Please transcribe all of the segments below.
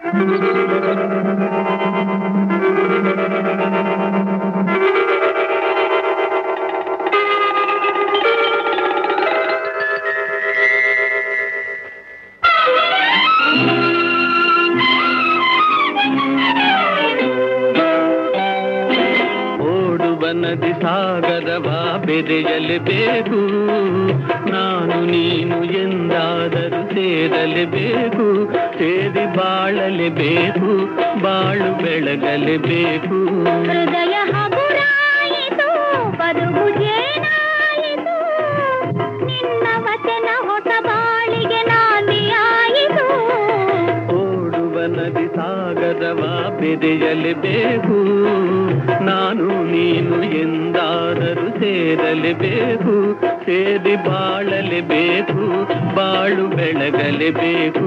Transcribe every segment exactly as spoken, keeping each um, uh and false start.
ನದಿ ಸಾಗರವ ಬೆರೆಯಲೇಬೇಕು, ನಾನು ನೀನು ಎಂದಾದರೂ ಸೇರಲೇಬೇಕು, ಸೇರಿ ಬಾಳಲೇಬೇಕು, ಬಾಳು ಬೆಳಗಲೇಬೇಕು. ಹೃದಯ ಹಗುರಾಯಿತು, ಬದುಕು ಜೇನಾಯಿತು, ನಿನ್ನ ವಚನ ಹೊಸ ಬಾಳಿಗೆ ನಾಂದಿಯಾಯಿತು. ಓಡುವ ನದಿ ಸಾಗರವ ಬೆರೆಯಲೇಬೇಕು, ನಾನು ನೀನು ಎಂದಾದರೂ ಸೇರಲೇಬೇಕು, ಸೇರಿ ಬಾಳಲೇಬೇಕು, ಬಾಳು ಬೆಳಗಲೇಬೇಕು.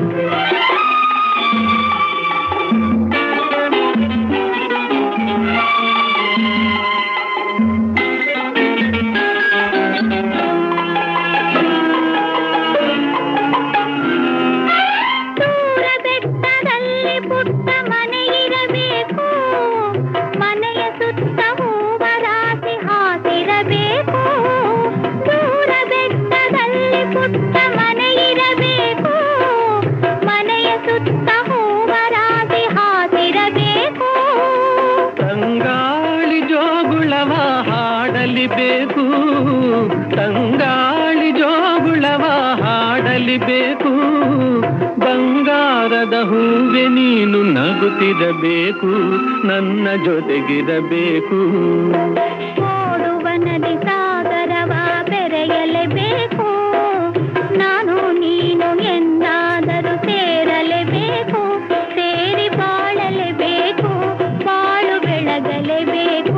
ತಂಗಾಳಿ ಜೋಗುಳವ ಹಾಡಲಿಬೇಕು, ತಂಗಾಳಿ ಜೋಗುಳವ ಹಾಡಲಿಬೇಕು, ಬಂಗಾರದ ಹೂವೆ ನೀನು ನಗುತ್ತಿರಬೇಕು, ನನ್ನ ಜೊತೆಗಿರಬೇಕು. ಓಡುವ ನದಿ ಸಾಗರವ ಬೆರೆಯಲೇಬೇಕು, ನಾನು ನೀನು ಎಂದಾದರೂ ಸೇರಲೇಬೇಕು, ಸೇರಿ ಬಾಳಲೇಬೇಕು, ಬಾಳು ಬೆಳಗಲೇಬೇಕು.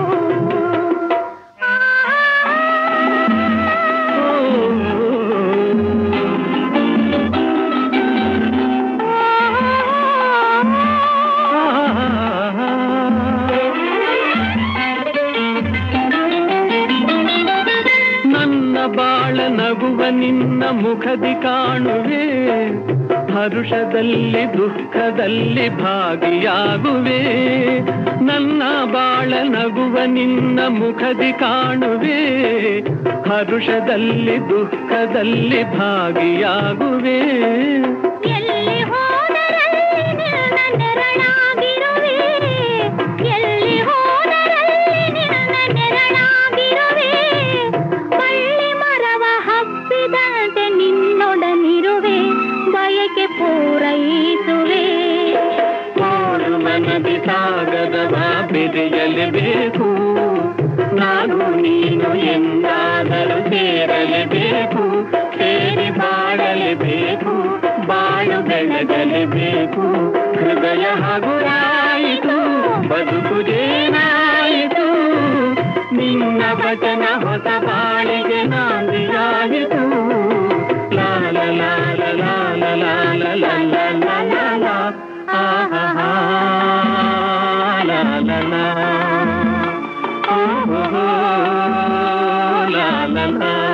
ನನ್ನ ಬಾಳ ನಗುವ ನಿನ್ನ ಮುಖದಿ ಕಾಣುವೆ, ಹರುಷದಲ್ಲಿ ದುಃಖದಲ್ಲಿ ಭಾಗಿಯಾಗುವೆ. ನನ್ನ ಬಾಳ ನಗುವ ನಿನ್ನ ಮುಖದಿ ಕಾಣುವೆ, ಹರುಷದಲ್ಲಿ ದುಃಖದಲ್ಲಿ ಭಾಗಿಯಾಗುವೆ. ಎಲ್ಲಿ ಹೋದರಲ್ಲಿ ನಿನ್ನ ನೆರಳಾಗಿರುವೆ, ಎಲ್ಲಿ ಹೋದರಲ್ಲಿ ನಿನ್ನ ನೆರಳಾಗಿರುವೆ, ಬಳ್ಳಿ ಮರವ ಹಬ್ಬಿದಂತೆ ನಿನ್ನೊಡನಿರುವೆ, ಬಯಕೆ ಪೂರೈಸುವೆ. ಓಡುವ ನದಿ ಸಾಗರವ ಬೆರೆಯಲೇಬೇಕು, ನಾನು ನೀನು ಎಂದಾದರೂ ಸೇರಲೇಬೇಕು, ಸೇರಿ ಬಾಳಲೇಬೇಕು, ಬಾಳು ಬೆಳಗಲೇಬೇಕು. ಹೃದಯ ಹಗುರಾಯಿತು, ಬದುಕು ಜೇನಾಯಿತು, ನಿನ್ನ ವಚನ ಹೊಸ ಬಾಳಿಗೆ ನಾಂದಿಯಾಯಿತು. ಲಾಲ ಲಾಲ ಲಾಲ ಲಾಲ ಲಾಲ ಲಾಲ ಲಾಲ ಆಹಾ ಲಾಲ ಲಾ ಓ ಲಾಲ ಲಾ.